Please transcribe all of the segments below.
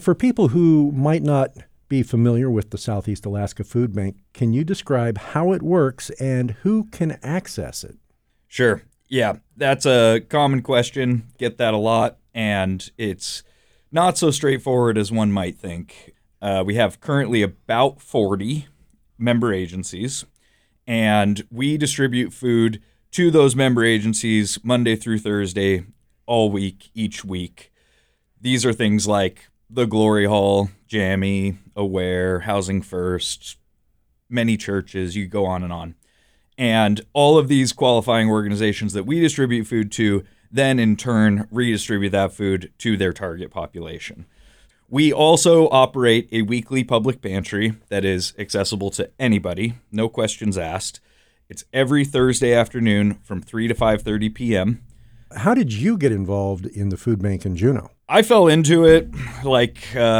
For people who might not be familiar with the Southeast Alaska Food Bank, can you describe how it works and who can access it? Sure. Yeah, that's a common question. Get that a lot, and it's not so straightforward as one might think. We have currently about 40 member agencies, and we distribute food to those member agencies Monday through Thursday, all week, each week. These are things like the Glory Hall, Jammy, Aware, Housing First, many churches, you go on and on. And all of these qualifying organizations that we distribute food to then in turn redistribute that food to their target population. We also operate a weekly public pantry that is accessible to anybody, no questions asked. It's every Thursday afternoon from 3 to 5:30 p.m. How did you get involved in the food bank in Juneau? I fell into it like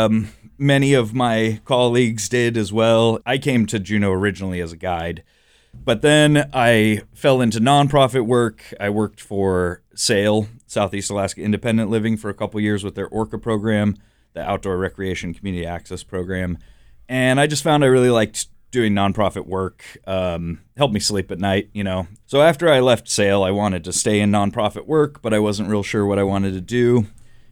many of my colleagues did as well. I came to Juneau originally as a guide, but then I fell into nonprofit work. I worked for SAIL, Southeast Alaska Independent Living, for a couple years with their ORCA program, the Outdoor Recreation Community Access Program. And I just found I really liked doing nonprofit work, helped me sleep at night, you know. So after I left SAIL, I wanted to stay in nonprofit work, but I wasn't real sure what I wanted to do.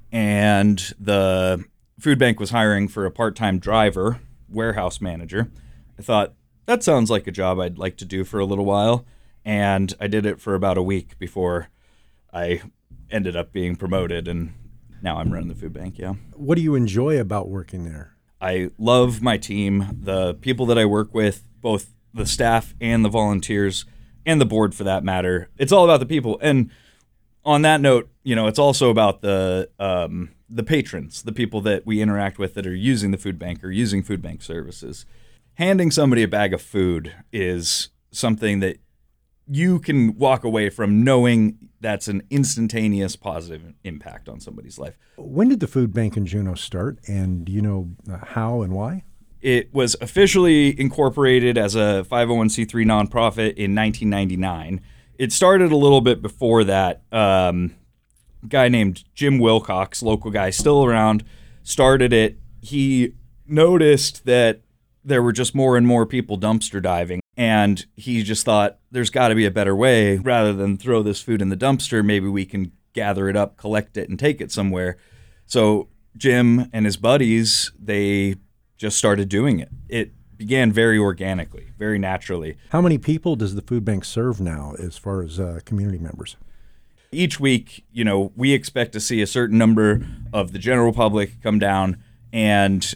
And the food bank was hiring for a part-time driver, warehouse manager. I thought, that sounds like a job I'd like to do for a little while. And I did it for about a week before I ended up being promoted, and now I'm running the food bank, yeah. What do you enjoy about working there? I love my team, the people that I work with, both the staff and the volunteers, and the board for that matter. It's all about the people. And on that note, you know, it's also about the patrons, the people that we interact with that are using the food bank or using food bank services. Handing somebody a bag of food is something that you can walk away from knowing that's an instantaneous positive impact on somebody's life. When did the food bank in Juneau start, and do you know how and why? It was officially incorporated as a 501c3 nonprofit in 1999. It started a little bit before that. A guy named Jim Wilcox, local guy, still around, started it. He noticed that there were just more and more people dumpster diving, and he just thought, there's got to be a better way. Rather than throw this food in the dumpster, maybe we can gather it up, collect it, and take it somewhere. So Jim and his buddies, they just started doing it. It began very organically, very naturally. How many people does the food bank serve now as far as community members? Each week, you know, we expect to see a certain number of the general public come down, and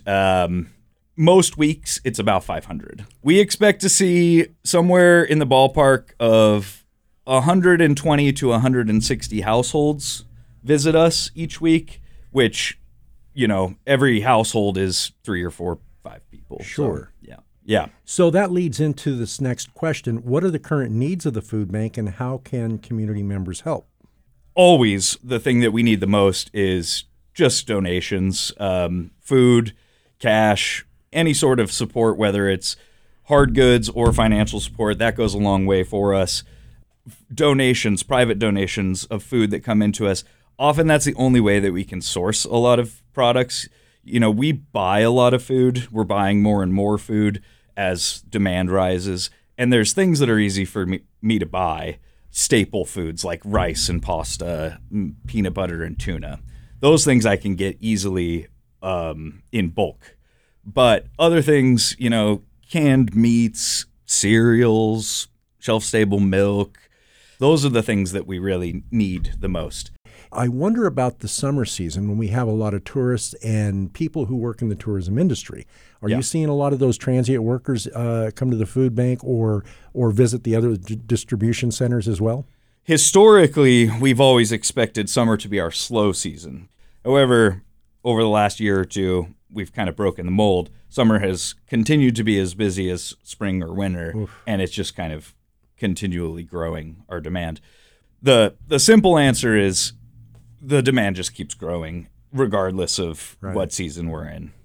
most weeks it's about 500. We expect to see somewhere in the ballpark of 120 to 160 households visit us each week, which, you know, every household is 3 or 4, 5 people. Sure. So, yeah. So that leads into this next question. What are the current needs of the food bank, and how can community members help? Always the thing that we need the most is just donations, food, cash, any sort of support, whether it's hard goods or financial support. That goes a long way for us. Donations, private donations of food that come into us. Often that's the only way that we can source a lot of products. You know, we buy a lot of food. We're buying more and more food as demand rises. And there's things that are easy for me to buy. Staple foods like rice and pasta, peanut butter and tuna. Those things I can get easily in bulk. But other things, you know, canned meats, cereals, shelf-stable milk, those are the things that we really need the most. I wonder about the summer season when we have a lot of tourists and people who work in the tourism industry. Are you seeing a lot of those transient workers come to the food bank or visit the other distribution centers as well? Historically, we've always expected summer to be our slow season. However, over the last year or two, we've kind of broken the mold. Summer has continued to be as busy as spring or winter, and it's just kind of continually growing our demand. The simple answer is the demand just keeps growing regardless of what season we're in.